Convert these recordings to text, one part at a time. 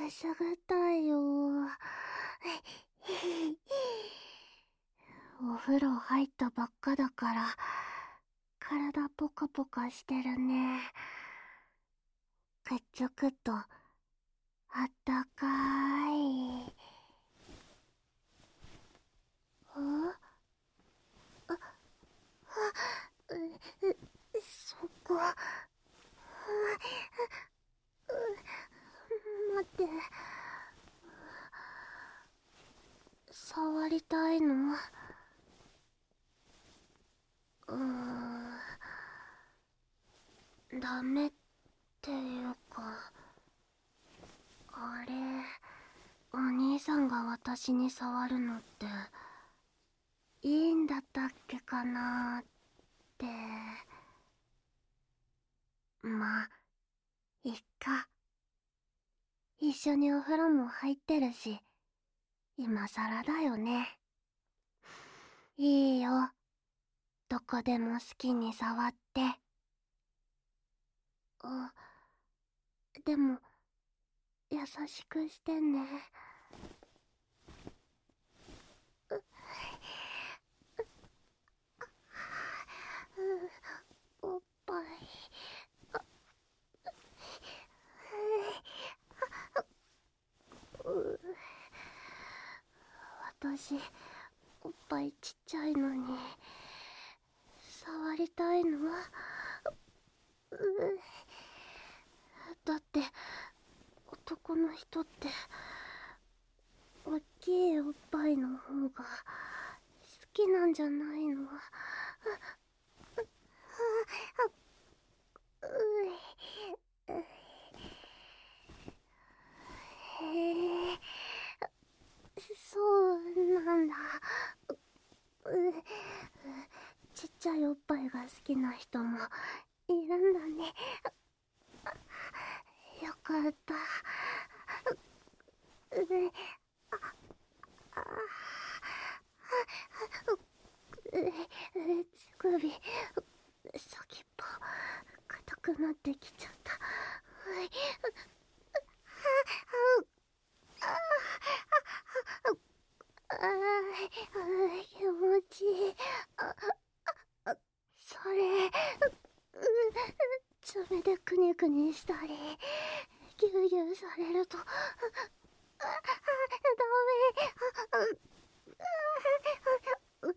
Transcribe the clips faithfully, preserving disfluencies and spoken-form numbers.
くすぐったいよ。お風呂入ったばっかだから体ポカポカしてるね。くっつくとあったかい。ああ、あ、う、う、そこ。あ、う、待って。触りたいの？うーん、ダメっていうか、あれ、お兄さんが私に触るのっていいんだったっけかなーって。まあいっか。一緒にお風呂も入ってるし、今さらだよね。いいよ、どこでも好きに触って。あ、でも優しくしてね。う、おっぱい。う、私おっぱいちっちゃいのに触りたいの？う、だって男の人っておっきいおっぱいの方が好きなんじゃないの？へえ、そうなんだ。ちっちゃいおっぱいが好きな人もいるんだね。よかった。う、あ、乳首、先っぽ硬くなってきちゃった。はい。ああ、気持ちいい。あ、それ、爪でくにくにしたりギュギュされるとダメ。う、う、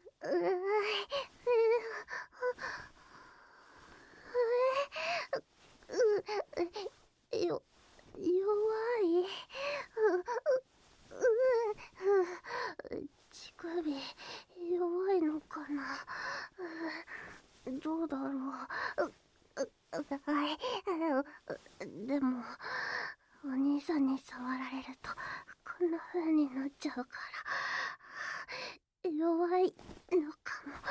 う、よ、弱い。乳首弱いのかな。どうだろう。はい。でもお兄さんに触られるとこんな風になっちゃうから弱いのかも。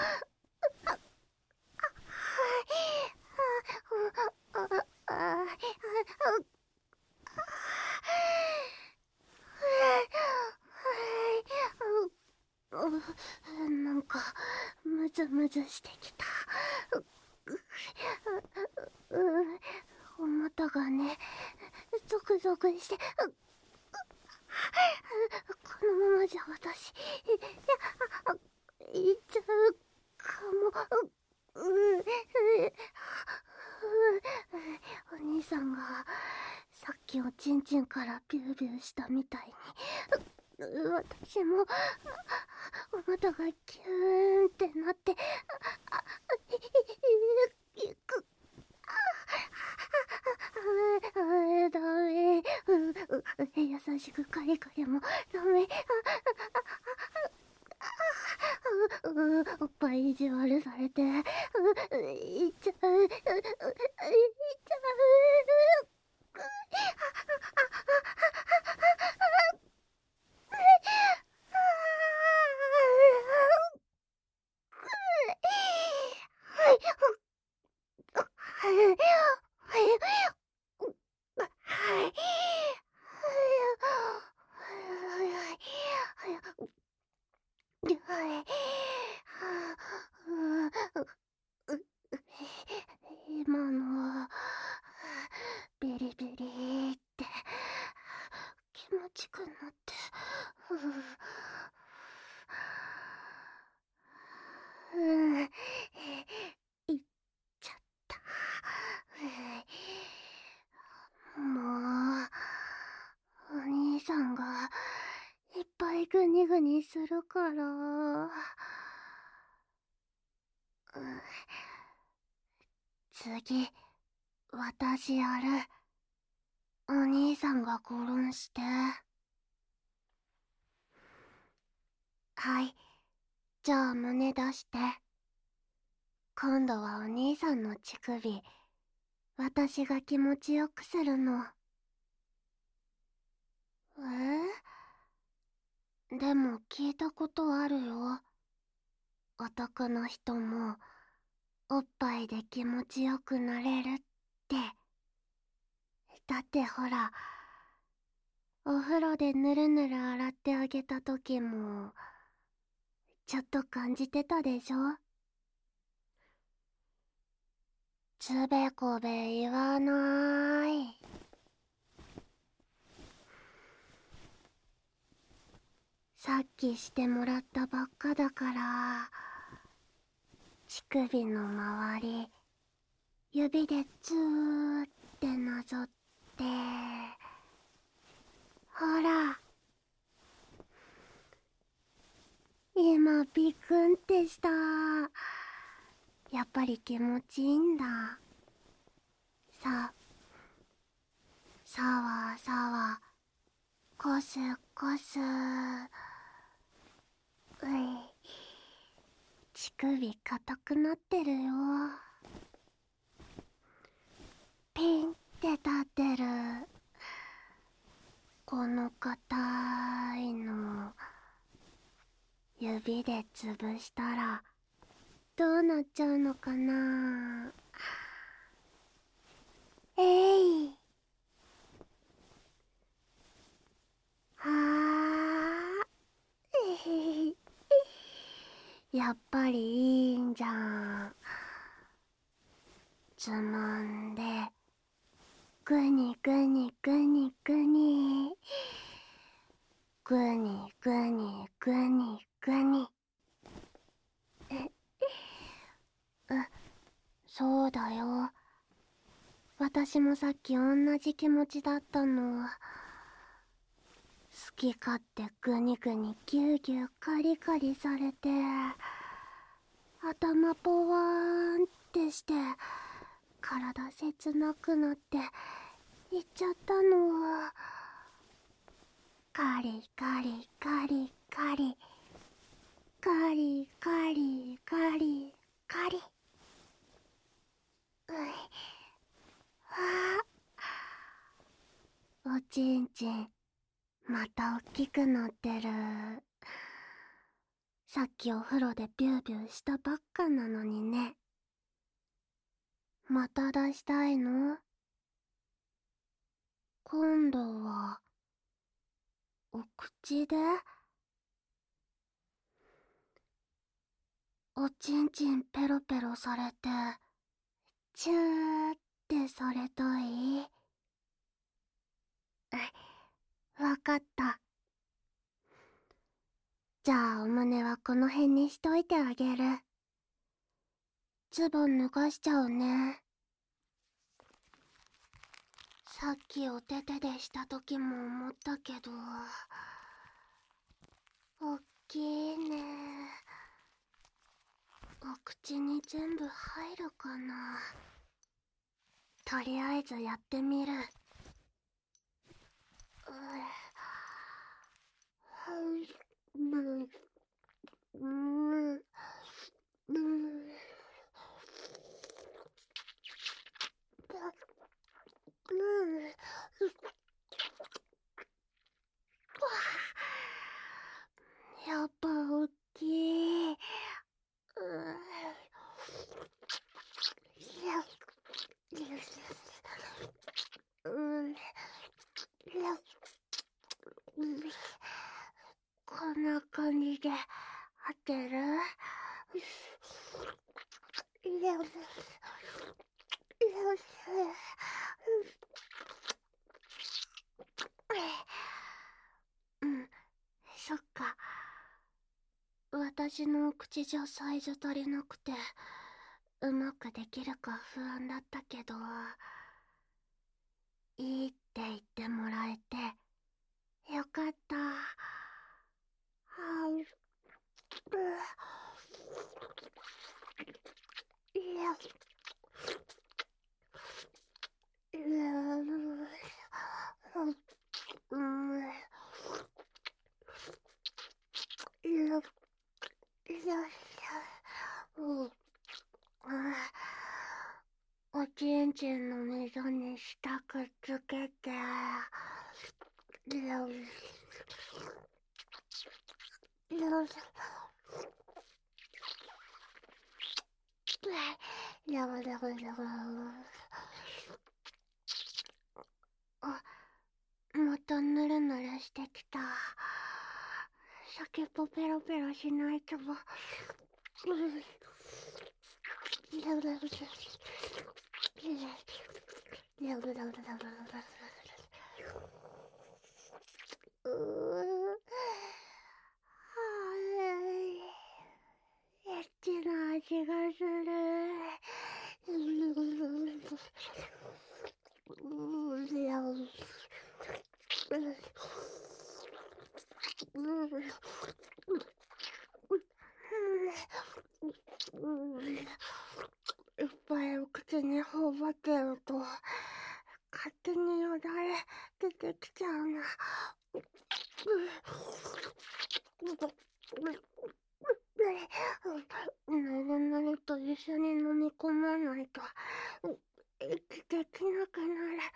なんかムズムズしてきた。お股がね、ゾクゾクして、このままじゃ私いっちゃうかも。お兄さんがさっきおちんちんからビュービューしたみたいに私もお股がキューンってなって、ダメ。優しくカリカリもダメ。おっぱい意地悪されていっちゃう、いっちゃう。今のビリビリってするから。うん、次、私やる。お兄さんがゴロンして。はい、じゃあ胸出して。今度はお兄さんの乳首、私が気持ちよくするの。え？でも聞いたことあるよ。男の人もおっぱいで気持ちよくなれるって。だってほら、お風呂でぬるぬる洗ってあげた時もちょっと感じてたでしょ？つべこべ言わない。さっきしてもらったばっかだから、乳首の周り指でツーってなぞって、ほら、今ビクンってした。やっぱり気持ちいいんだ。さ、さわさわ、こすこす。うい、乳首硬くなってるよ。ピンって立ってる。この硬いの指で潰したらどうなっちゃうのかな。えい、はあ、えへへ、やっぱりいいんじゃん。つまんでぐにぐにぐにぐにぐにぐにぐにぐに。え、う、そうだよ。私もさっき同じ気持ちだったの。好き勝手グニグニギュウギュウカリカリされて、頭ポワーンってして体切なくなっていっちゃったの。カリカリカリカリカリカリカリカリ。うい、ああ、おちんちんまたおっきくなってる。さっきお風呂でビュービューしたばっかなのにね。また出したいの？今度はお口で？おちんちんペロペロされてチューってされたい？わかった。じゃあお胸はこの辺にしといてあげる。ズボン脱がしちゃうね。さっきお手手でした時も思ったけど、おっきいね。お口に全部入るかな。とりあえずやってみる。ううううやっぱおっきい。こんな感じで合ってる？うん、そっか。私の口じゃサイズ足りなくてうまくできるか不安だったけど、いいって言ってもらえてよかった。はおちんちんの溝に舌くっつけて。あ、またぬるぬるしてきた。先っぽペロペロしないと。うーエッチな味がする。いっぱいお口に頬張ってると勝手によだれ出てきちゃうな。ぬるぬると一緒に飲み込まないと息できなくなる。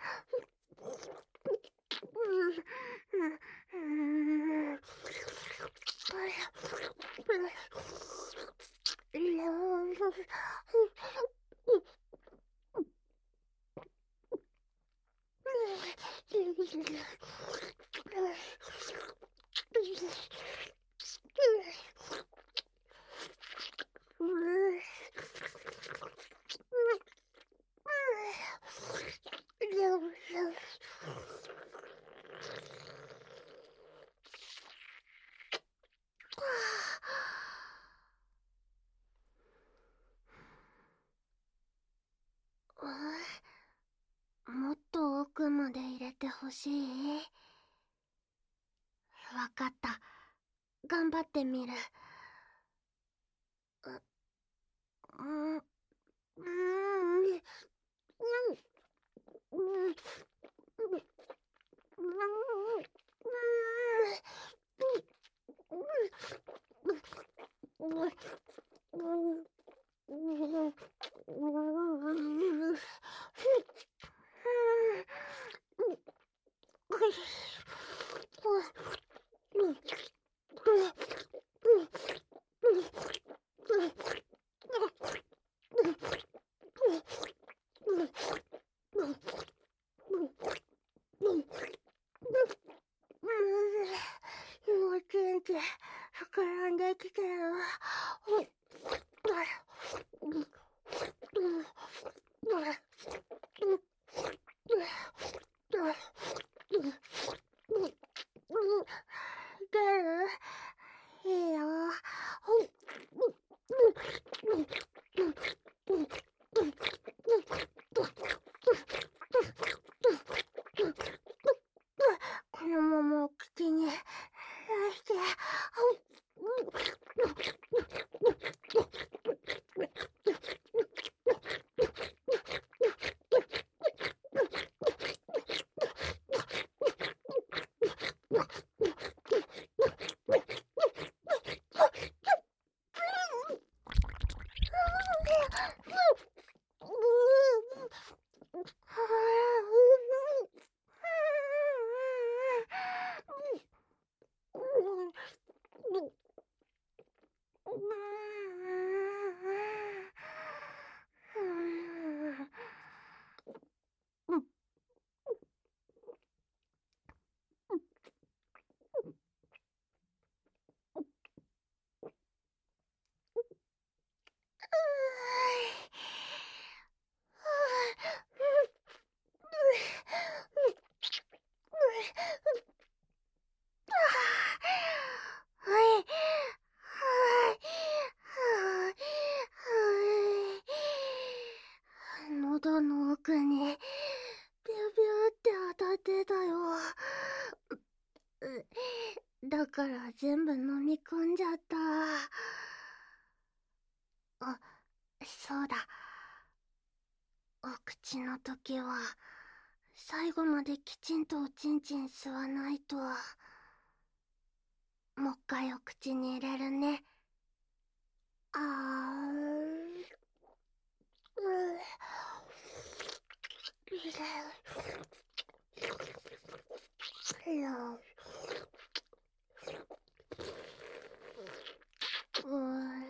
もっと奥まで入れてほしい。わかった。頑張ってみる。う、うん、うん、うん、うん、幼稚園児膨らんできてる。出る？いいよ。このままお口に出して。 だから全部飲み込んじゃった。あ、そうだ。お口の時は最後まできちんとおちんちん吸わないと。もう一回お口に入れるね。あーうう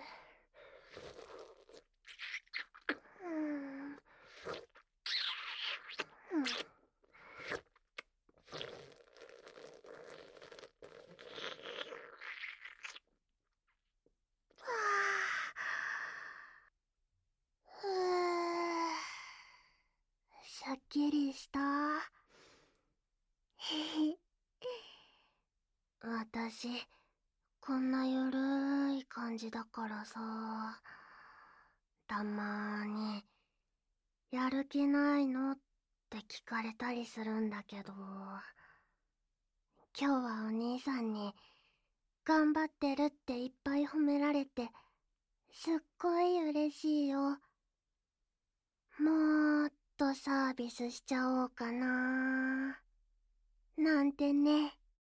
すっきりした。私こんなゆるい感じだからさ、たまーにやる気ないのって聞かれたりするんだけど、今日はお兄さんに頑張ってるっていっぱい褒められてすっごい嬉しいよ。もっとサービスしちゃおうかななんてね。